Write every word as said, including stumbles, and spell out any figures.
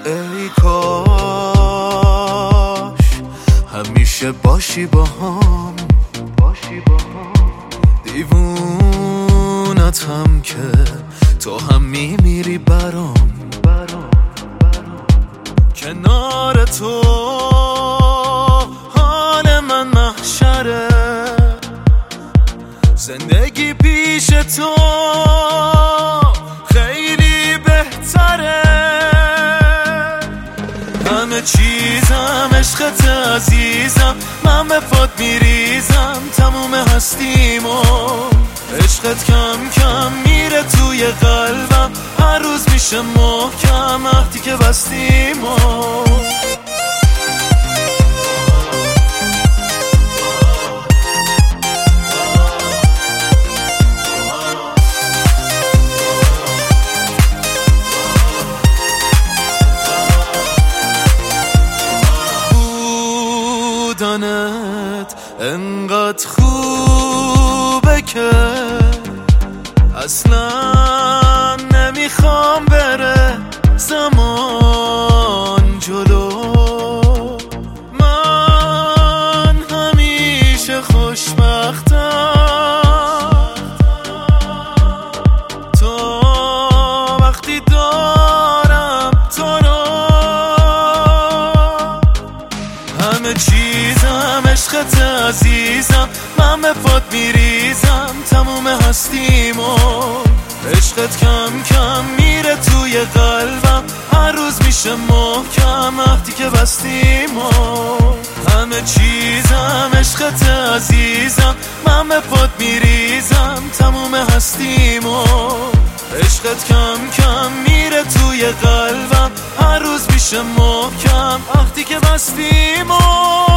ای کاش همیشه باشی با هم، دیوونتم که تو هم میمیری برام. کنار تو حال من محشره، زندگی پیش تو خیلی بهتره. همه چیزم عشقت عزیزم، من به پات میریزم تموم هستیمو. عشقت کم کم میره توی قلبم، هر روز میشه محکم وقتی که بستیمو. بودنت انقدر خوبه که اصلا نمیخوام بره زمان جلو. من همیشه خوشبختم تو وقتی دارم تو رو. همه چیزم عشقت عزیزم، من به پات میریزم تموم هستیمو. عشقت کم کم میره توی قلبم، هر روز میشه محکم وقتی که بستیمو. همه چیزم عشقت عزیزم، من به پات میریزم تموم هستیمو. عشقت کم کم میره توی قلبم، هر روز میشه محکم وقتی که بستیمو.